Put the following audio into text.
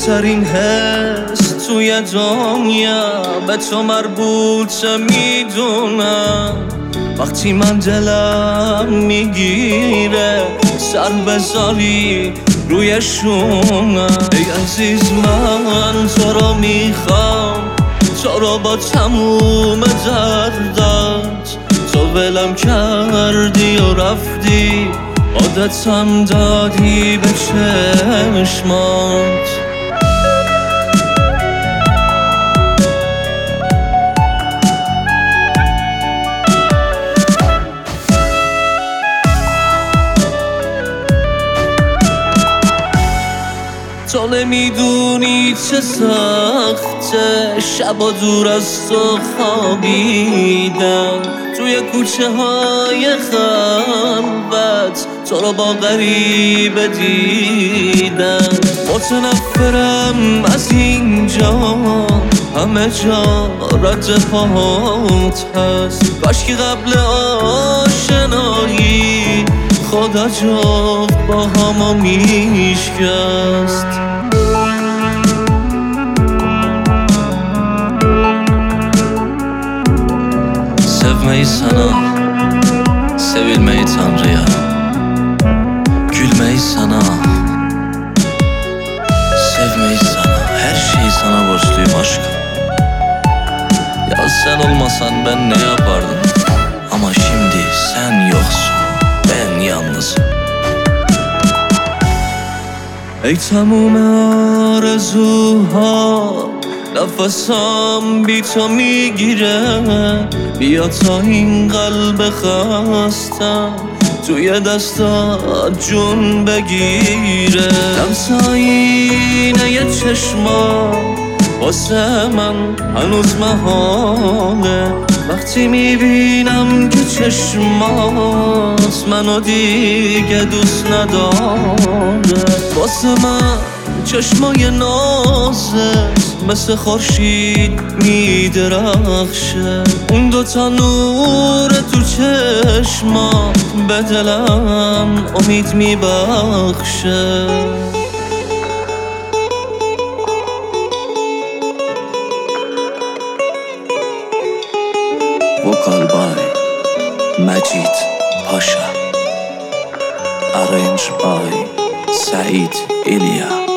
بهترین حس توی دنیا به تو مربوطه میدونم. وقتی من دلم میگیره سر بذاری روی شونم. ای عزیز من تو رو میخوام، تو رو با تموم دردت. تو ولم کردی و رفتی، عادتم دادی به چشمات. تو نمیدونی چه سخته شبا دور از تو خوابیدم، توی کوچه های خلوت تو رو با غریبه دیدم. متنفرم از اینجا، همه جا رد پات هست. کاشکی قبل آشنایی خدا جفت با همو میشکست. Sevmeyi sana, sevilmeyi Tanrı'ya, gülmeyi sana, sevmeyi sana, her şeyi sana borçluyum aşkım. Ya sen olmasan ben ne yapardım? Ama şimdi sen yoksun, ben yalnızım. ای تموم آرزوها، نفسم بی تو میگیره. بیا تا این قلب خستم توی دستات جون بگیره. لمساینه چشما واسه من هنوز محاله. وقتی میبینم که چشمات منو دیگه دوست نداره. واسه من چشمای نازت مثل خورشید میدرخشه. اون دوتا نور تو چشمات به دلم امید میبخشه. Vocal by Majid Pasha, arranged by Said Ilya.